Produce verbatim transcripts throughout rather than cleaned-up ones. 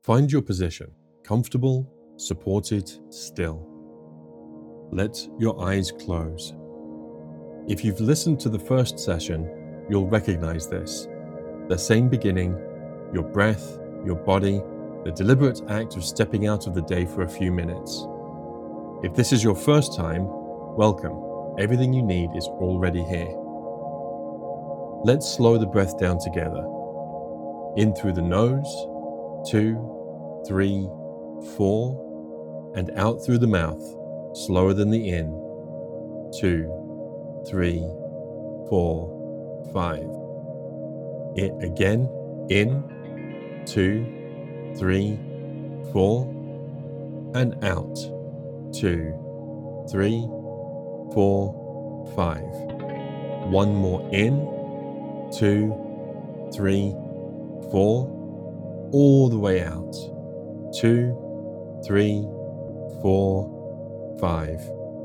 Find your position, comfortable, supported, still. Let your eyes close. If you've listened to the first session, you'll recognize this. The same beginning, your breath, your body, the deliberate act of stepping out of the day for a few minutes. If this is your first time, welcome. Everything you need is already here. Let's slow the breath down together. In through the nose, two, three, four, and out through the mouth, slower than the in, two, three, four, five. It again, in, two, three, four, and out, two, three, four, five. One more in, two, three, four, all the way out, two, three, four, five.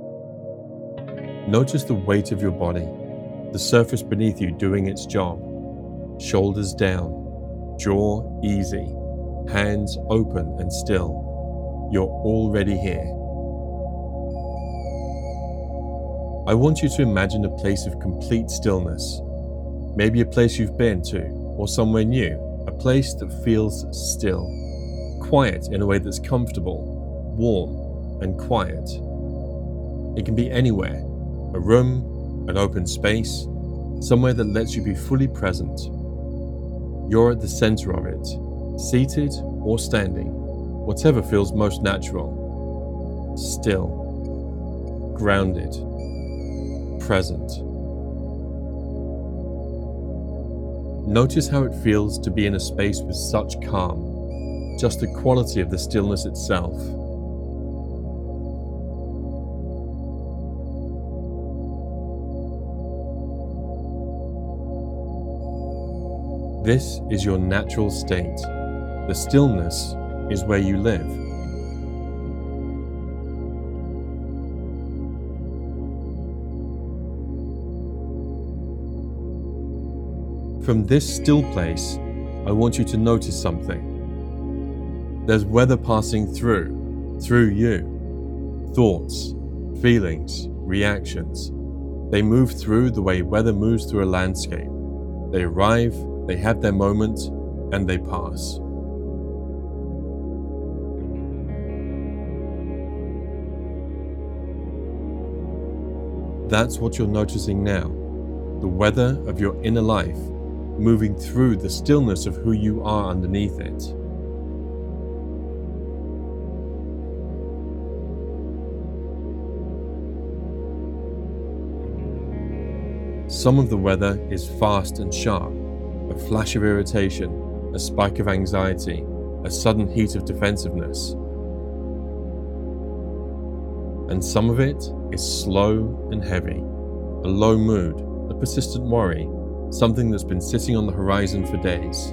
Notice the weight of your body, the surface beneath you doing its job. Shoulders down, jaw easy, hands open and still. You're already here. I want you to imagine a place of complete stillness. Maybe a place you've been to, or somewhere new, a place that feels still, quiet in a way that's comfortable, warm, and quiet. It can be anywhere, a room, an open space, somewhere that lets you be fully present. You're at the center of it, seated or standing, whatever feels most natural. Still, grounded, present. Notice how it feels to be in a space with such calm, just the quality of the stillness itself. This is your natural state. The stillness is where you live. From this still place, I want you to notice something. There's weather passing through, through you. Thoughts, feelings, reactions. They move through the way weather moves through a landscape. They arrive, they have their moment, and they pass. That's what you're noticing now, the weather of your inner life, moving through the stillness of who you are underneath it. Some of the weather is fast and sharp, a flash of irritation, a spike of anxiety, a sudden heat of defensiveness. And some of it is slow and heavy, a low mood, a persistent worry, something that's been sitting on the horizon for days.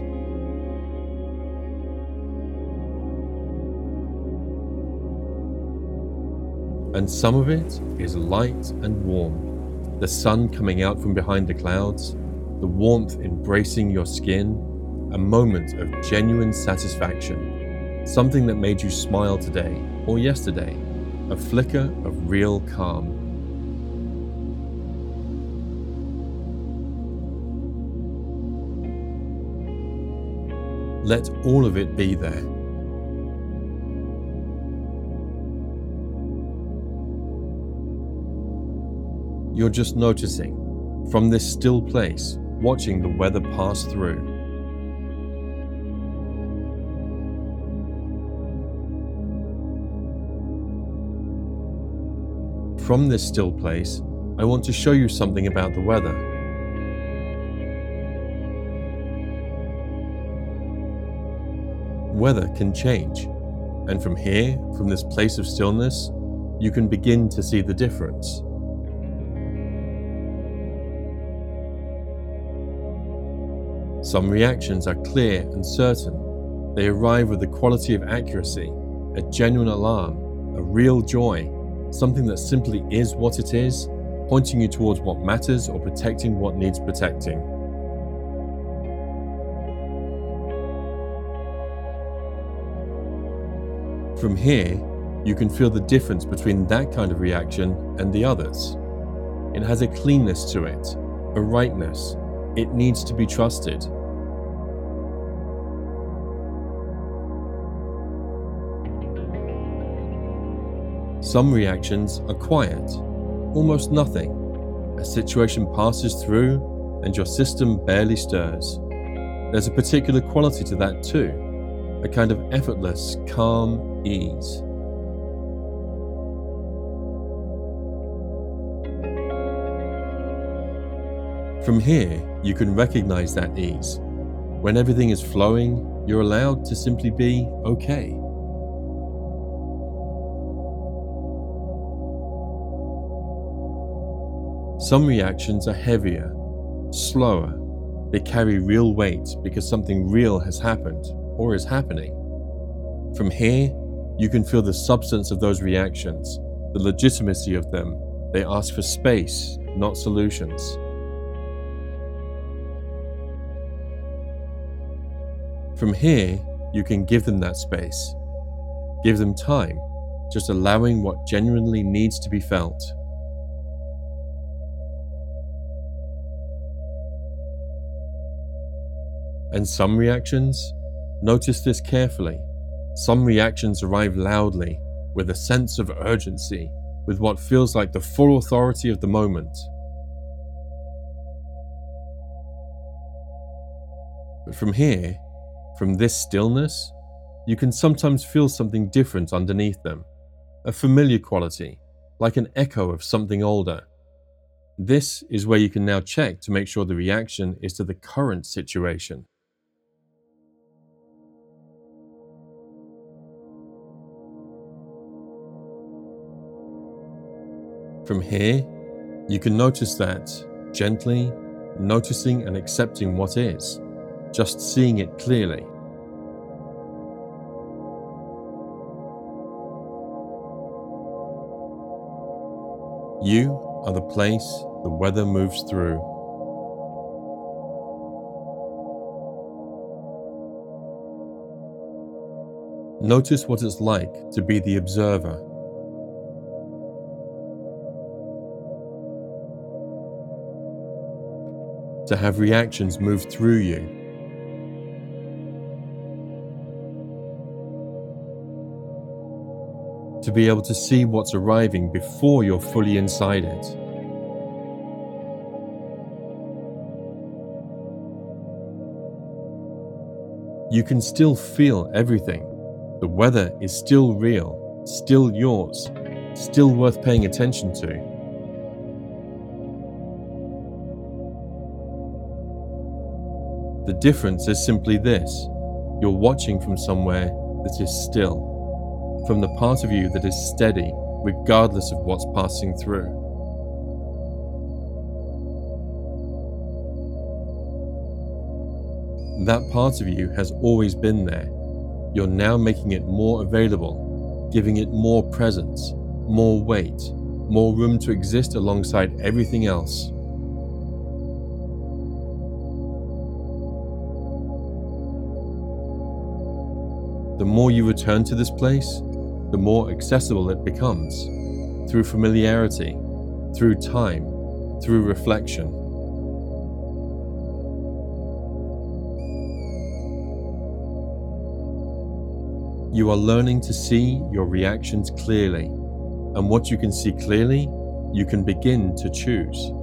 And some of it is light and warm, the sun coming out from behind the clouds, the warmth embracing your skin, a moment of genuine satisfaction, something that made you smile today or yesterday, a flicker of real calm. Let all of it be there. You're just noticing, from this still place, watching the weather pass through. From this still place, I want to show you something about the weather. Weather can change, and from here, from this place of stillness, you can begin to see the difference. Some reactions are clear and certain. They arrive with the quality of accuracy, a genuine alarm, a real joy, something that simply is what it is, pointing you towards what matters or protecting what needs protecting. From here, you can feel the difference between that kind of reaction and the others. It has a cleanness to it, a rightness. It needs to be trusted. Some reactions are quiet, almost nothing. A situation passes through and your system barely stirs. There's a particular quality to that too, a kind of effortless, calm ease. From here, you can recognize that ease. When everything is flowing, you're allowed to simply be okay. Some reactions are heavier, slower. They carry real weight because something real has happened or is happening. From here, you can feel the substance of those reactions, the legitimacy of them. They ask for space, not solutions. From here, you can give them that space. Give them time, just allowing what genuinely needs to be felt. And some reactions? Notice this carefully. Some reactions arrive loudly, with a sense of urgency, with what feels like the full authority of the moment. But from here, from this stillness, you can sometimes feel something different underneath them, a familiar quality, like an echo of something older. This is where you can now check to make sure the reaction is to the current situation. From here, you can notice that, gently, noticing and accepting what is, just seeing it clearly. You are the place the weather moves through. Notice what it's like to be the observer. To have reactions move through you. To be able to see what's arriving before you're fully inside it. You can still feel everything. The weather is still real, still yours, still worth paying attention to. The difference is simply this: you're watching from somewhere that is still, from the part of you that is steady, regardless of what's passing through. That part of you has always been there. You're now making it more available, giving it more presence, more weight, more room to exist alongside everything else. The more you return to this place, the more accessible it becomes, through familiarity, through time, through reflection. You are learning to see your reactions clearly, and what you can see clearly, you can begin to choose.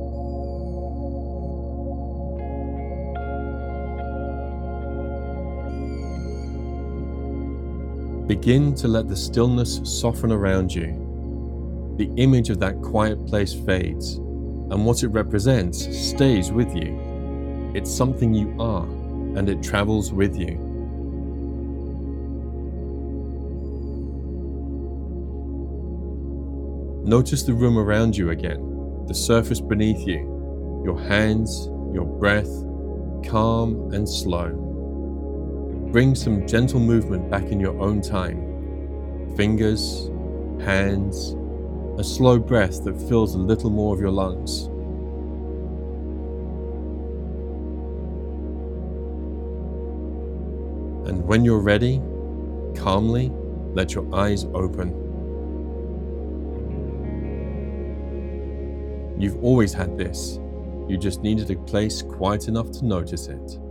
Begin to let the stillness soften around you. The image of that quiet place fades, and what it represents stays with you. It's something you are, and it travels with you. Notice the room around you again, the surface beneath you, your hands, your breath, calm and slow. Bring some gentle movement back in your own time. Fingers, hands, a slow breath that fills a little more of your lungs. And when you're ready, calmly, let your eyes open. You've always had this, you just needed a place quiet enough to notice it.